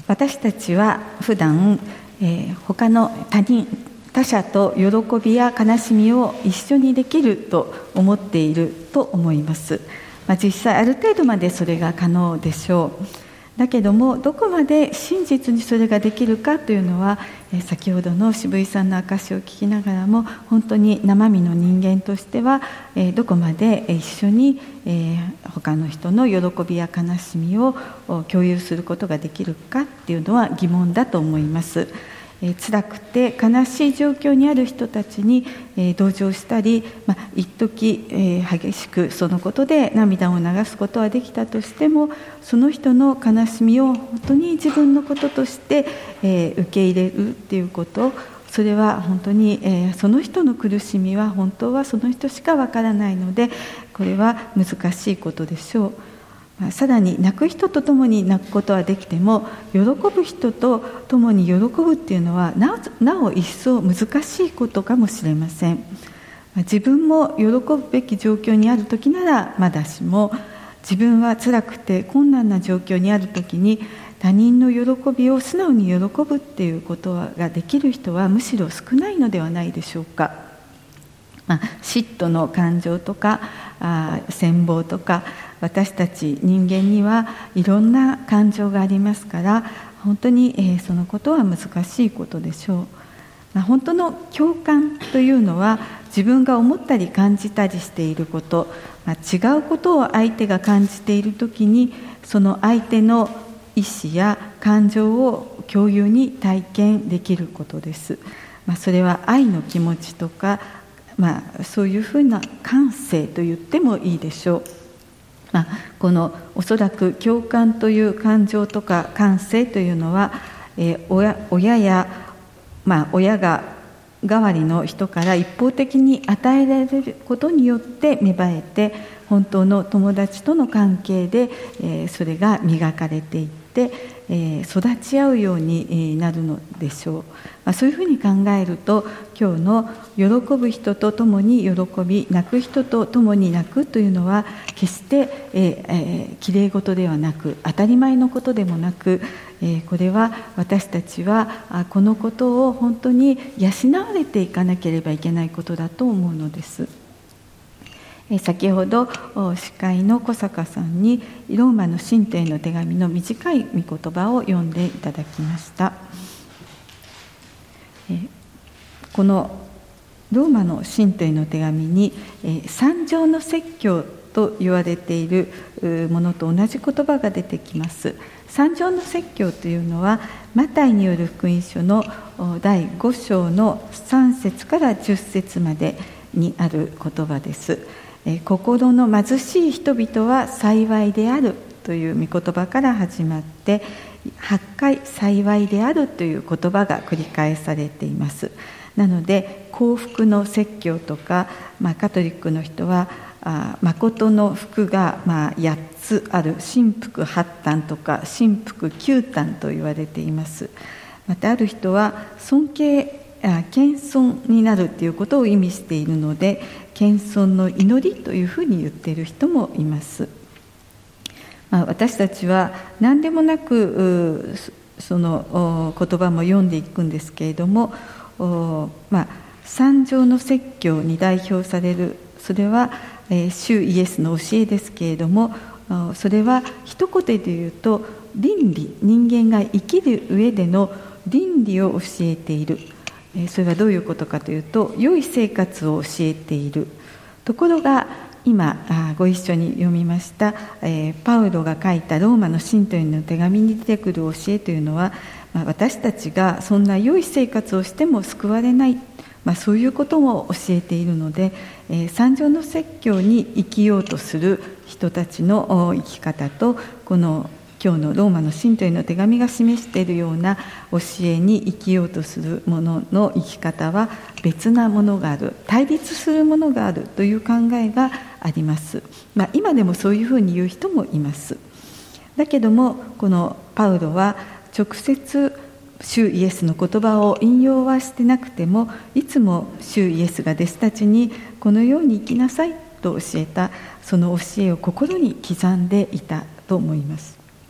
私たちは普段、他の他者と喜びや悲しみを一緒にできると思っていると思います。実際ある程度までそれが可能でしょう。だけどもどこまで真実にそれができるかというのは、先ほどの渋井さんの証しを聞きながらも、本当に生身の人間としては、どこまで一緒に、他の人の喜びや悲しみを共有することができるかっていうのは疑問だと思います。辛くて悲しい状況にある人たちに同情したり、一時激しくそのことで涙を流すことはできたとしても、その人の悲しみを本当に自分のこととして受け入れるっていうこと、それは本当にその人の苦しみは本当はその人しかわからないので、これは難しいことでしょう。さらに泣く人と共に泣くことはできても、喜ぶ人と共に喜ぶっていうのはなお一層難しいことかもしれません。自分も喜ぶべき状況にある時ならまだしも、自分は辛くて困難な状況にある時に他人の喜びを素直に喜ぶっていうことができる人はむしろ少ないのではないでしょうか。嫉妬の感情とか羨望とか、私たち人間にはいろんな感情がありますから、本当にそのことは難しいことでしょう。本当の共感というのは、自分が思ったり感じたりしていること、違うことを相手が感じているときに、その相手の意思や感情を共有に体験できることです。それは愛の気持ちとか、そういうふうな感性と言ってもいいでしょう。このおそらく共感という感情とか感性というのは、親や、親が代わりの人から一方的に与えられることによって芽生えて、本当の友達との関係で、それが磨かれていって、育ち合うようになるのでしょう。そういうふうに考えると、今日の喜ぶ人と共に喜び、泣く人と共に泣くというのは、決してきれい事ではなく、当たり前のことでもなく、これは私たちはこのことを本当に養われていかなければいけないことだと思うのです。先ほど司会の小坂さんにローマの信徒への手紙の短い御言葉を読んでいただきました。このローマの信徒への手紙に三条の説教と言われているものと同じ言葉が出てきます。三条の説教というのは、マタイによる福音書の第5章の3節から10節までにある言葉です。心の貧しい人々は幸いであるという御言葉から始まって、8回幸いであるという言葉が繰り返されています。なので幸福の説教とか、カトリックの人は誠の福が8つある真福8端とか真福9端と言われています。またある人は謙遜になるということを意味しているので、謙遜の祈りというふうに言っている人もいます。私たちは何でもなくその言葉も読んでいくんですけれども、三条の説教に代表される、それは主イエスの教えですけれども、それは一言で言うと倫理、人間が生きる上での倫理を教えている。それはどういうことかというと、良い生活を教えている。ところが今ご一緒に読みましたパウロが書いたローマの信徒への手紙に出てくる教えというのは、私たちがそんな良い生活をしても救われない、そういうことも教えているので、三条の説教に生きようとする人たちの生き方と、この今日のローマの信徒への手紙が示しているような教えに生きようとする者の生き方は別なものがある、対立するものがあるという考えがあります。今でもそういうふうに言う人もいます。だけどもこのパウロは直接主イエスの言葉を引用はしてなくても、いつも主イエスが弟子たちにこのように生きなさいと教えた、その教えを心に刻んでいたと思います。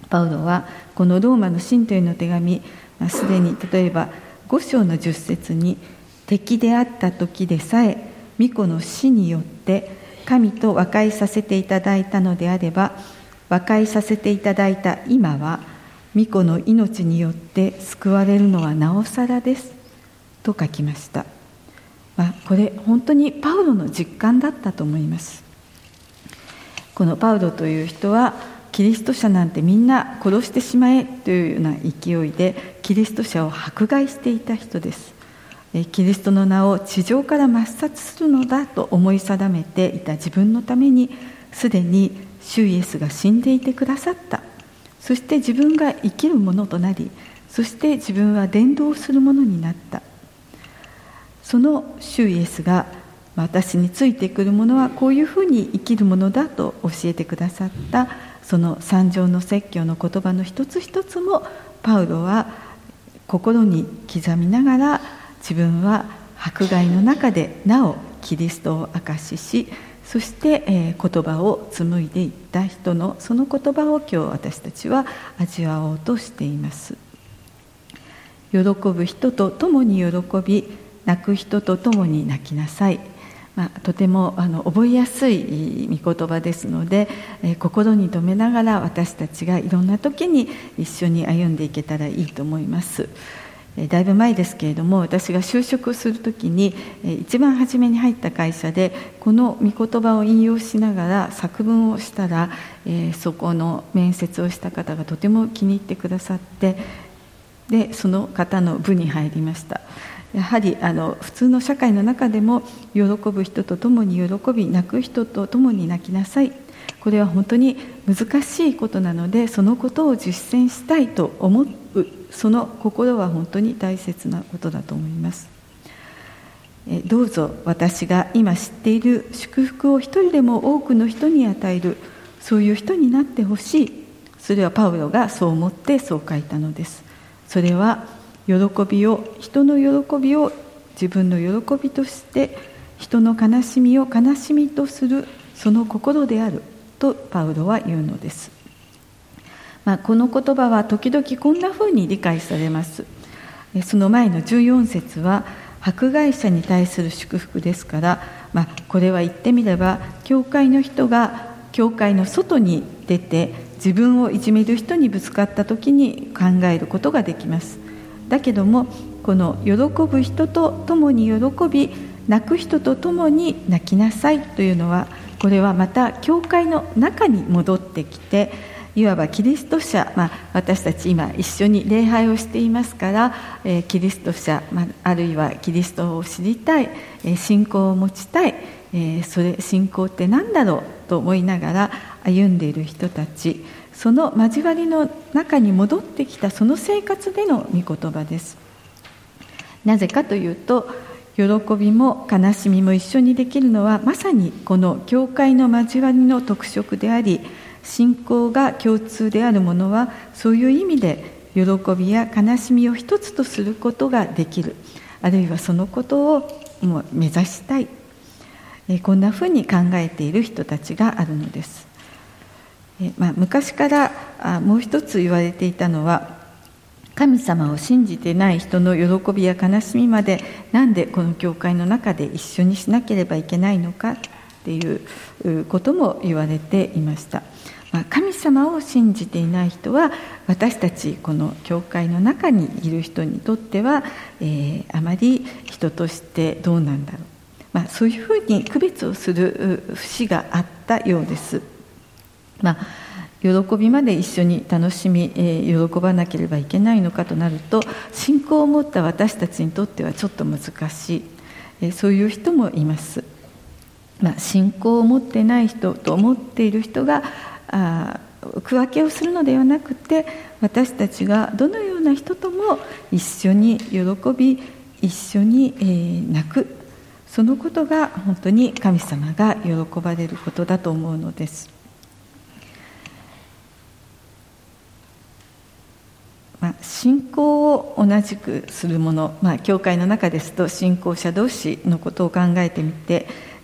パウロはこのローマの信徒への手紙、すでに例えば5章の10節に、敵であった時でさえ御子の死によって神と和解させていただいたのであれば、和解させていただいた今は御子の命によって救われるのはなおさらですと書きました。これ本当にパウロの実感だったと思います。このパウロという人は、キリスト者なんてみんな殺してしまえというような勢いでキリスト者を迫害していた人です。キリストの名を地上から抹殺するのだと思い定めていた自分のために、すでに主イエスが死んでいてくださった。そして自分が生きるものとなり、そして自分は伝道するものになった。その主イエスが、私についてくるものはこういうふうに生きるものだと教えてくださった、その三条の説教の言葉の一つ一つも、パウロは心に刻みながら、自分は迫害の中でなおキリストを証しし、そして言葉を紡いでいった人のその言葉を今日私たちは味わおうとしています。喜ぶ人と共に喜び、泣く人と共に泣きなさい。とても覚えやすい御言葉ですので、心に留めながら私たちがいろんな時に一緒に歩んでいけたらいいと思います。だいぶ前ですけれども、私が就職するときに一番初めに入った会社でこの御言葉を引用しながら作文をしたら、そこの面接をした方がとても気に入ってくださって、でその方の部に入りました。やはり普通の社会の中でも、喜ぶ人と共に喜び、泣く人と共に泣きなさい。これは本当に難しいことなので、そのことを実践したいと思う、その心は本当に大切なことだと思います。どうぞ私が今知っている祝福を一人でも多くの人に与える、そういう人になってほしい。それはパウロがそう思ってそう書いたのです。それは喜びを、人の喜びを自分の喜びとして、人の悲しみを悲しみとする、その心であるとパウロは言うのです。この言葉は時々こんなふうに理解されます。その前の14節は迫害者に対する祝福ですから、これは言ってみれば、教会の人が教会の外に出て自分をいじめる人にぶつかった時に考えることができます。だけども、この喜ぶ人と共に喜び、泣く人と共に泣きなさいというのは、これはまた教会の中に戻ってきて、いわばキリスト者、私たち今一緒に礼拝をしていますから、キリスト者、あるいはキリストを知りたい、信仰を持ちたい、信仰って何だろうと思いながら歩んでいる人たち、その交わりの中に戻ってきたその生活での御言葉です。なぜかというと、喜びも悲しみも一緒にできるのはまさにこの教会の交わりの特色であり、信仰が共通であるものはそういう意味で喜びや悲しみを一つとすることができる、あるいはそのことをもう目指したい、こんなふうに考えている人たちがあるのです。昔からもう一つ言われていたのは、神様を信じてない人の喜びや悲しみまでなんでこの教会の中で一緒にしなければいけないのかっていうことも言われていました。神様を信じていない人は、私たちこの教会の中にいる人にとっては、あまり人としてどうなんだろう、そういうふうに区別をする節があったようです。喜びまで一緒に楽しみ、喜ばなければいけないのかとなると、信仰を持った私たちにとってはちょっと難しい、そういう人もいます。信仰を持ってない人と思っている人が区分けをするのではなくて、私たちがどのような人とも一緒に喜び、一緒に泣く、そのことが本当に神様が喜ばれることだと思うのです。信仰を同じくするもの、教会の中ですと信仰者同士のことを考えてみて、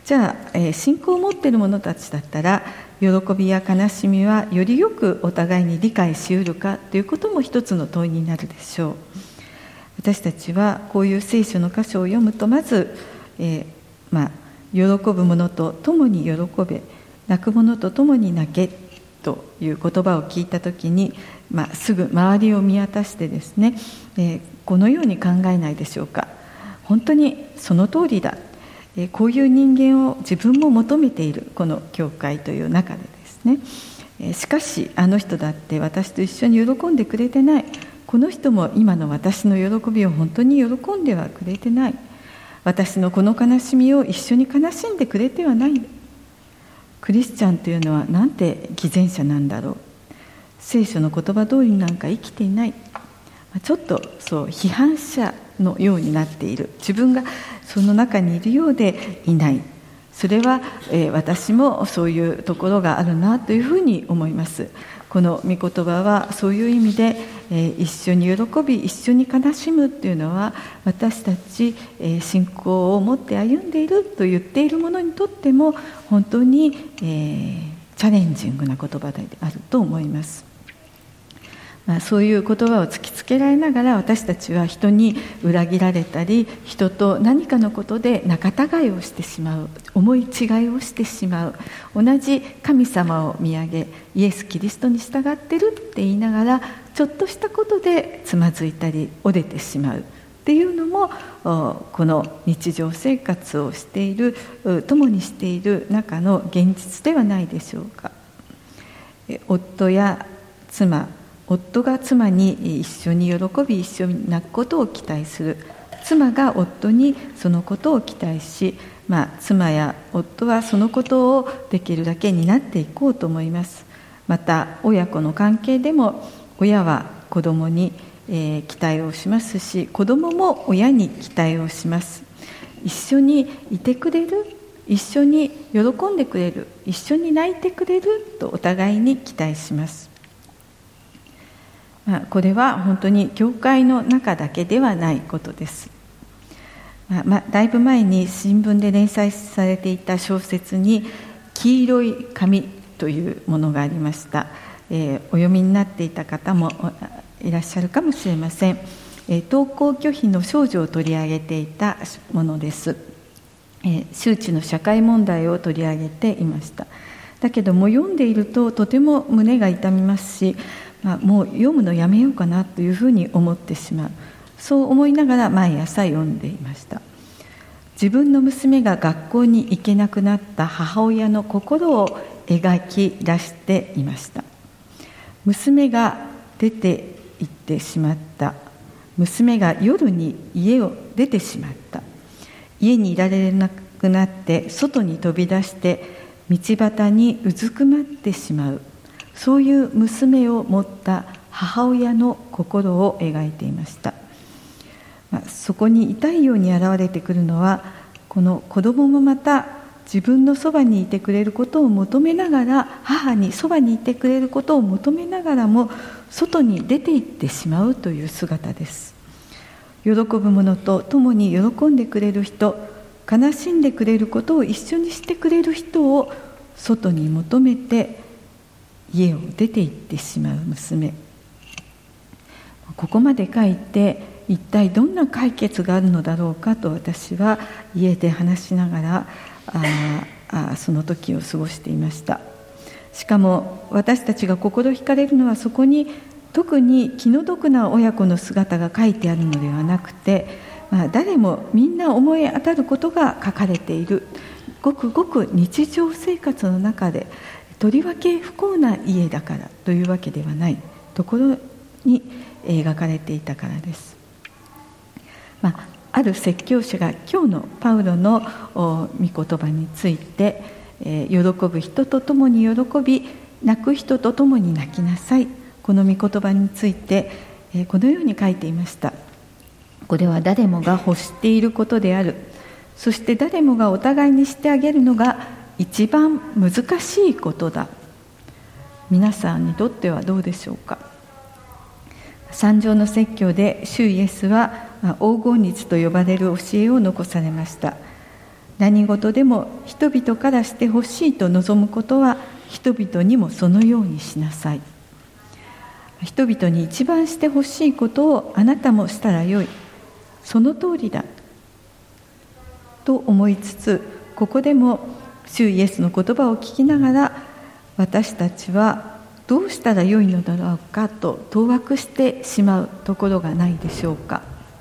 じゃあ、信仰を持っている者たちだったら、喜びや悲しみはよりよくお互いに理解しうるかということも一つの問いになるでしょう。私たちはこういう聖書の箇所を読むと、まず、喜ぶ者と共に喜べ、泣く者と共に泣けという言葉を聞いたときに、すぐ周りを見渡してですね、このように考えないでしょうか。本当にその通りだ、こういう人間を自分も求めているこの教会という中でですね、しかしあの人だって私と一緒に喜んでくれてない、この人も今の私の喜びを本当に喜んではくれてない、私のこの悲しみを一緒に悲しんでくれてはない。クリスチャンというのはなんて偽善者なんだろう、聖書の言葉通りなんか生きていない、ちょっとそう批判者のようになっている、自分がその中にいるようでいない、それは、私もそういうところがあるなというふうに思います。この御言葉はそういう意味で、一緒に喜び一緒に悲しむというのは、私たち、信仰を持って歩んでいると言っている者にとっても本当に、チャレンジングな言葉であると思います。そういう言葉を突きつけられながら、私たちは人に裏切られたり、人と何かのことで仲違いをしてしまう、思い違いをしてしまう、同じ神様を見上げイエス・キリストに従ってるって言いながら、ちょっとしたことでつまずいたり折れてしまうっていうのも、この日常生活をしている、共にしている中の現実ではないでしょうか。夫や妻、夫が妻に一緒に喜び一緒に泣くことを期待する、妻が夫にそのことを期待し、妻や夫はそのことをできるだけ担っていこうと思います。また親子の関係でも、親は子供に期待をしますし、子供も親に期待をします。一緒にいてくれる、一緒に喜んでくれる、一緒に泣いてくれるとお互いに期待します。これは本当に教会の中だけではないことです。だいぶ前に新聞で連載されていた小説に黄色い紙というものがありました。お読みになっていた方もいらっしゃるかもしれません。登校拒否の少女を取り上げていたものです。周知の社会問題を取り上げていました。だけども読んでいるととても胸が痛みますし、もう読むのやめようかなというふうに思ってしまう、そう思いながら毎朝読んでいました。自分の娘が学校に行けなくなった母親の心を描き出していました。娘が出て行ってしまった、娘が夜に家を出てしまった、家にいられなくなって外に飛び出して道端にうずくまってしまう、そういう娘を持った母親の心を描いていました。そこに痛いように現れてくるのは、この子供もまた自分のそばにいてくれることを求めながら、母にそばにいてくれることを求めながらも外に出て行ってしまうという姿です。喜ぶ者と共に喜んでくれる人、悲しんでくれることを一緒にしてくれる人を外に求めて家を出て行ってしまう娘。ここまで書いて、一体どんな解決があるのだろうかと私は家で話しながらその時を過ごしていました。しかも私たちが心惹かれるのは、そこに特に気の毒な親子の姿が書いてあるのではなくて、誰もみんな思い当たることが書かれている、ごくごく日常生活の中で、とりわけ不幸な家だからというわけではないところに描かれていたからです。ある説教者が今日のパウロの御言葉について、喜ぶ人と共に喜び、泣く人と共に泣きなさい、この御言葉についてこのように書いていました。これは誰もが欲していることである。そして誰もがお互いにしてあげるのが一番難しいことだ。皆さんにとってはどうでしょうか。三条の説教で主イエスは黄金律と呼ばれる教えを残されました。 何事でも人々からしてほしいと望むことは人々にもそのようにしなさい。人々に一番してほしいことをあなたもしたらよい。その通りだと思いつつ、ここでも主イエスの言葉を聞きながら、私たちはどうしたらよいのだろうかと当惑してしまうところがないでしょうか。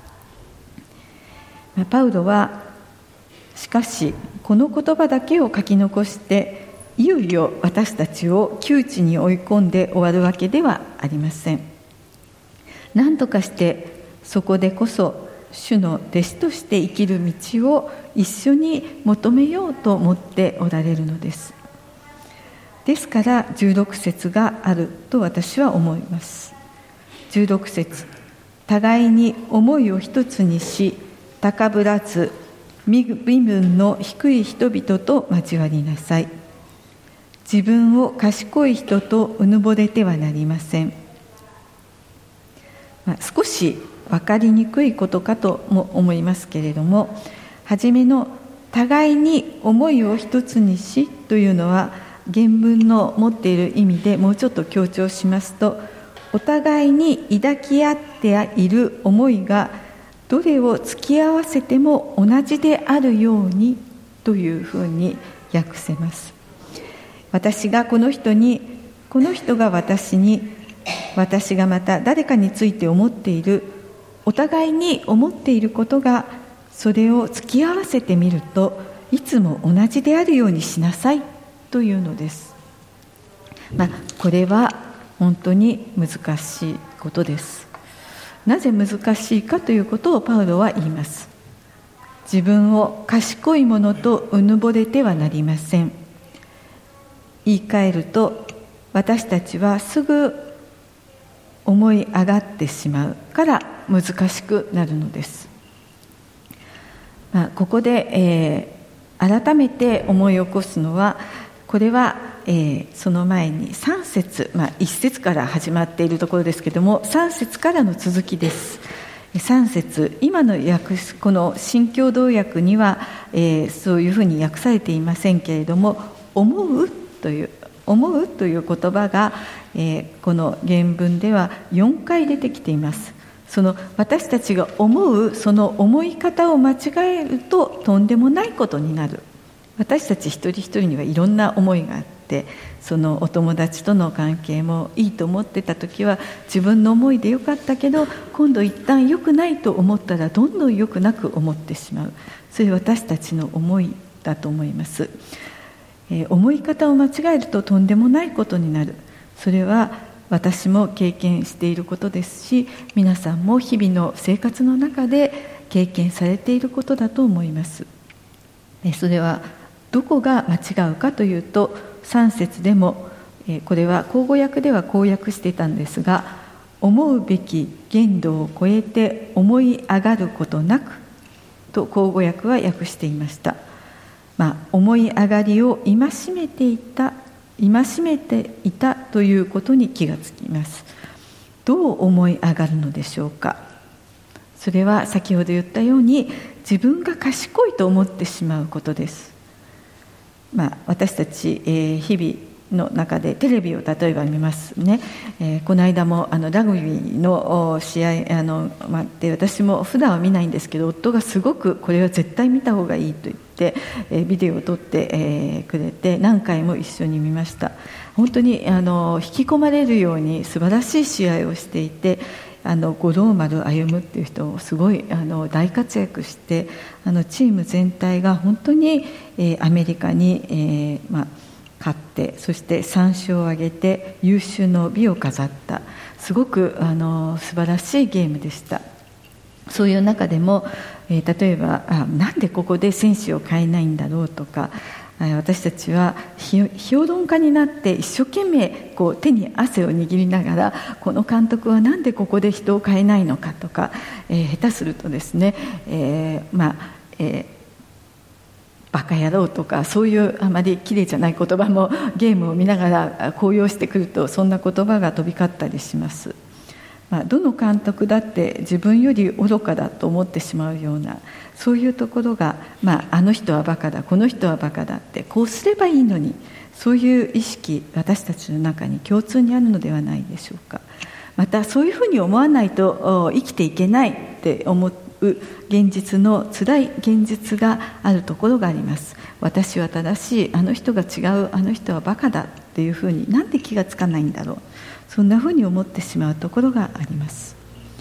パウロはしかしこの言葉だけを書き残していよいよ私たちを窮地に追い込んで終わるわけではありません。何とかしてそこでこそ主の弟子として生きる道を一緒に求めようと思っておられるのです。ですから16節があると私は思います。16節、互いに思いを一つにし、高ぶらず身分の低い人々と交わりなさい。自分を賢い人とうぬぼれてはなりません。少し分かりにくいことかとも思いますけれども、初めの互いに思いを一つにしというのは原文の持っている意味でもうちょっと強調しますと、お互いに抱き合っている思いがどれを突き合わせても同じであるようにというふうに訳せます。私がこの人に、この人が私に、私がまた誰かについて思っている、お互いに思っていることが、それを突き合わせてみるといつも同じであるようにしなさいというのです。これは本当に難しいことです。なぜ難しいかということをパウロは言います。自分を賢いものとうぬぼれてはなりません。言い換えると、私たちはすぐ思い上がってしまうから難しくなるのです。ここで、改めて思い起こすのは、これは、その前に3節、1節から始まっているところですけれども、3節からの続きです。3節、今の訳、この新共同訳には、そういうふうに訳されていませんけれども、思うという言葉が、この原文では4回出てきています。その私たちが思うその思い方を間違えるととんでもないことになる。私たち一人一人にはいろんな思いがあって、そのお友達との関係もいいと思ってた時は自分の思いでよかったけど、今度一旦良くないと思ったらどんどん良くなく思ってしまう。それは私たちの思いだと思います。思い方を間違えるととんでもないことになる。それは私も経験していることですし、皆さんも日々の生活の中で経験されていることだと思います。それはどこが間違うかというと、3節でもこれは口語訳ではこう訳していたんですが、思うべき限度を超えて思い上がることなくと口語訳は訳していました。思い上がりを戒めていたということに気がつきます。どう思い上がるのでしょうか。それは先ほど言ったように自分が賢いと思ってしまうことです。私たち、日々の中でテレビを例えば見ますね。この間もラグビーの試合で、私も普段は見ないんですけど、夫がすごくこれは絶対見た方がいいと言って、ビデオを撮って、くれて何回も一緒に見ました。本当に引き込まれるように素晴らしい試合をしていて、五郎丸歩っていう人をすごい大活躍して、チーム全体が本当に、アメリカに、勝って、そして3勝を挙げて優秀の美を飾った、すごく素晴らしいゲームでした。そういう中でも、例えばなんでここで選手を変えないんだろうとか、私たちは評論家になって一生懸命手に汗を握りながら、この監督はなんでここで人を変えないのかとか、下手するとですね、バカ野郎とか、そういうあまりきれいじゃない言葉もゲームを見ながら高揚してくると、そんな言葉が飛び交ったりします。 どの監督だって自分より愚かだと思ってしまうような、そういうところが、あの人はバカだ、この人はバカだって、こうすればいいのに、そういう意識、私たちの中に共通にあるのではないでしょうか。またそういうふうに思わないと生きていけないって思う現実の辛い現実があるところがあります。私は正しい、あの人が違う、あの人はバカだっていうふうに、なんで気がつかないんだろう、そんなふうに思ってしまうところがあります。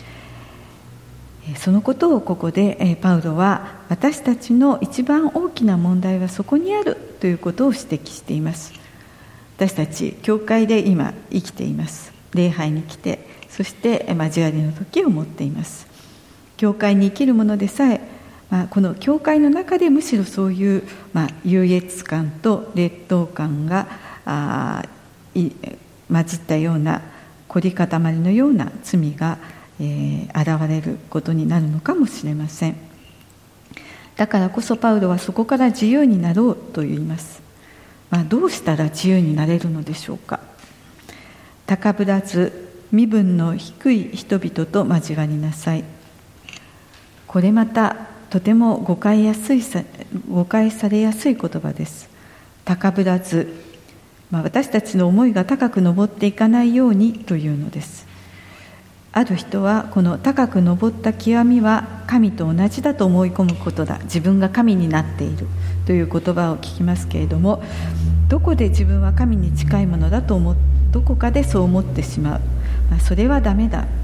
そのことをここでパウロは、私たちの一番大きな問題はそこにあるということを指摘しています。私たち教会で今生きています。礼拝に来て、そして交わりの時を持っています。教会に生きる者でさえ、この教会の中でむしろそういう、優越感と劣等感が混じったような、凝り固まりのような罪が現れることになるのかもしれません。だからこそパウロはそこから自由になろうと言います。どうしたら自由になれるのでしょうか。高ぶらず身分の低い人々と交わりなさい。これまたとても誤解されやすい言葉です。高ぶらず、私たちの思いが高く登っていかないようにというのです。ある人はこの高く登った極みは神と同じだと思い込むことだ、自分が神になっているという言葉を聞きますけれども、どこで自分は神に近いものだとどこかでそう思ってしまう、それはダメだ、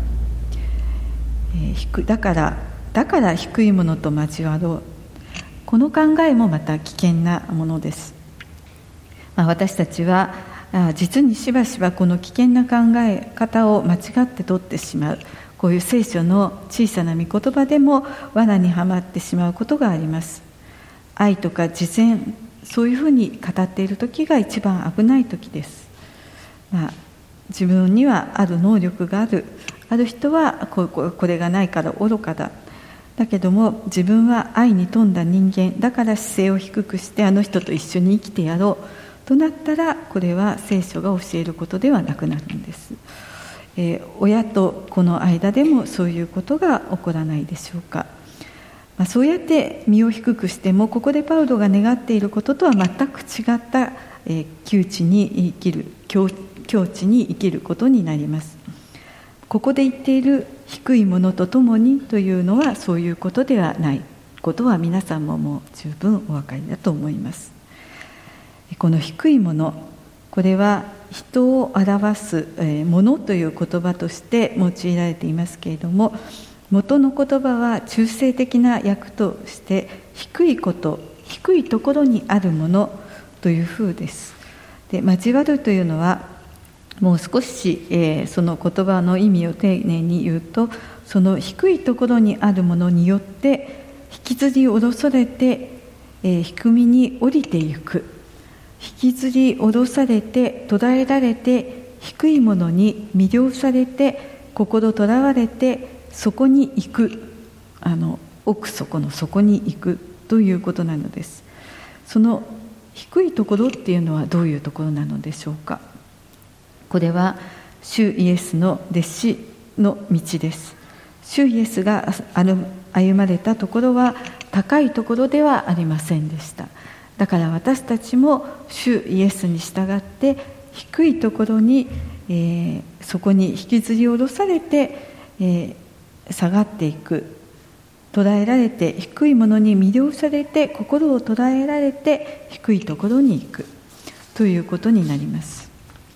だから低いものと交わろう、この考えもまた危険なものです。私たちは実にしばしばこの危険な考え方を間違って取ってしまう、こういう聖書の小さな御言葉でも罠にはまってしまうことがあります。愛とか慈善、そういうふうに語っている時が一番危ない時です。自分にはある能力がある人はこれがないから愚かだ、だけども自分は愛に富んだ人間だから姿勢を低くしてあの人と一緒に生きてやろうとなったら、これは聖書が教えることではなくなるんです。親と子の間でもそういうことが起こらないでしょうか。そうやって身を低くしても、ここでパウロが願っていることとは全く違った境地に生きることになります。ここで言っている低いものとともにというのはそういうことではないことは皆さんももう十分お分かりだと思います。この低いもの、これは人を表すものという言葉として用いられていますけれども、元の言葉は中性的な訳として低いこと、低いところにあるものというふうです。で、交わるというのはもう少し、その言葉の意味を丁寧に言うと、その低いところにあるものによって引きずり下ろされて、低みに降りていく、引きずり下ろされて捉えられて、低いものに魅了されて心とらわれてそこに行く、奥底の底に行くということなのです。その低いところっていうのはどういうところなのでしょうか。これは主イエスの弟子の道です。主イエスが歩まれたところは高いところではありませんでした。だから私たちも主イエスに従って低いところに、そこに引きずり下ろされて、下がっていく、捉えられて低いものに魅了されて心を捉えられて低いところに行くということになります。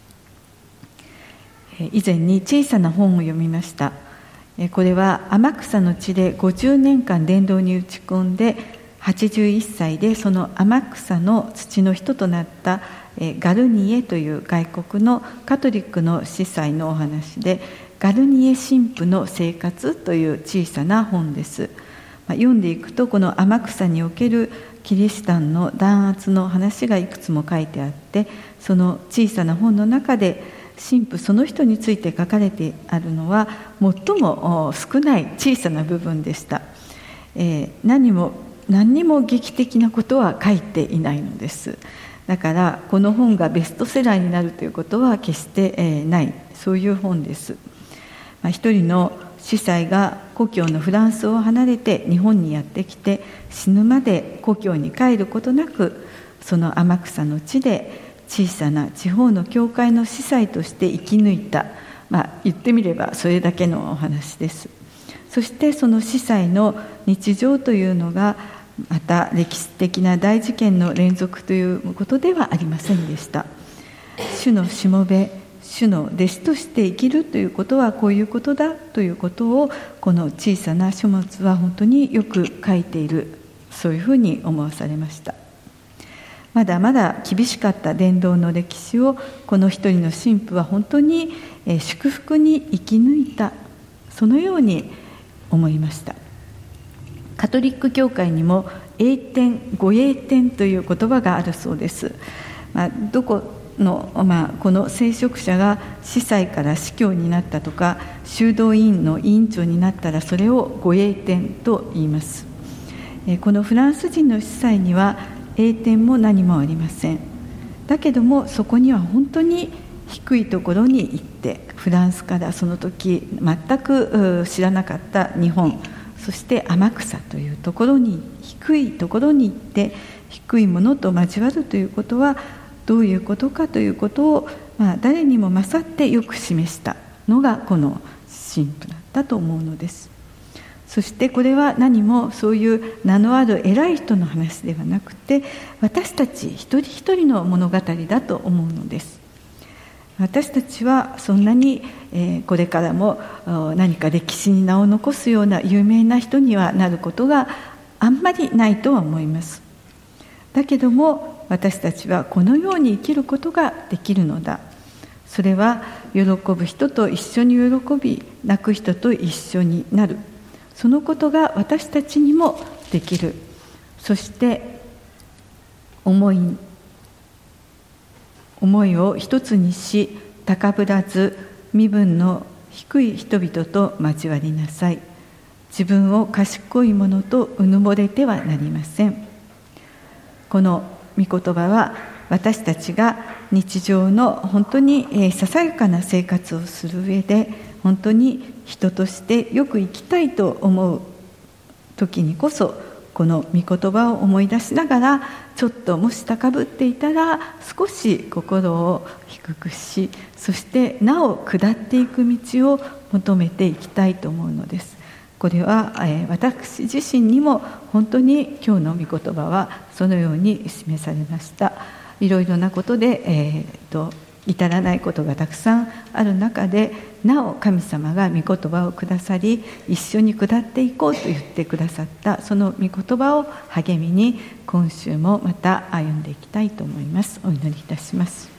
以前に小さな本を読みました。これは天草の地で50年間伝道に打ち込んで81歳でその天草の土の人となったガルニエという外国のカトリックの司祭のお話で、ガルニエ神父の生活という小さな本です。読んでいくとこの天草におけるキリシタンの弾圧の話がいくつも書いてあって、その小さな本の中で神父その人について書かれてあるのは最も少ない小さな部分でした。何にも劇的なことは書いていないのです。だからこの本がベストセラーになるということは決してない、そういう本です。 一人の司祭が故郷のフランスを離れて日本にやってきて、死ぬまで故郷に帰ることなく、その天草の地で小さな地方の教会の司祭として生き抜いた、言ってみればそれだけのお話です。そしてその司祭の日常というのが、また歴史的な大事件の連続ということではありませんでした。主のしもべ、主の弟子として生きるということはこういうことだということを、この小さな書物は本当によく書いている、そういうふうに思わされました。まだまだ厳しかった伝道の歴史を、この一人の神父は本当に祝福に生き抜いた、そのように思いました。カトリック教会にも栄典、ご栄典という言葉があるそうです。どこの、この聖職者が司祭から司教になったとか、修道院の委員長になったら、それをご栄典と言います。このフランス人の司祭には栄典も何もありません。だけどもそこには本当に低いところに行って、フランスからその時全く知らなかった日本、そして天草というところに、低いところに行って低いものと交わるということはどういうことかということを、誰にも勝ってよく示したのがこの神父だったと思うのです。そしてこれは何もそういう名のある偉い人の話ではなくて、私たち一人一人の物語だと思うのです。私たちはそんなにこれからも何か歴史に名を残すような有名な人にはなることがあんまりないとは思います。だけども私たちはこのように生きることができるのだ。それは喜ぶ人と一緒に喜び、泣く人と一緒になる、そのことが私たちにもできる。そして思いを一つにし、高ぶらず身分の低い人々と交わりなさい。自分を賢いものとうぬぼれてはなりません。この御言葉は私たちが日常の本当にささやかな生活をする上で、本当に人としてよく生きたいと思う時にこそ、この御言葉を思い出しながら、ちょっともし高ぶっていたら少し心を低くし、そしてなお下っていく道を求めていきたいと思うのです。これは私自身にも本当に今日の御言葉はそのように示されました。いろいろなことで至らないことがたくさんある中で、なお神様が御言葉をくださり、一緒に下っていこうと言ってくださった、その御言葉を励みに今週もまた歩んでいきたいと思います。お祈りいたします。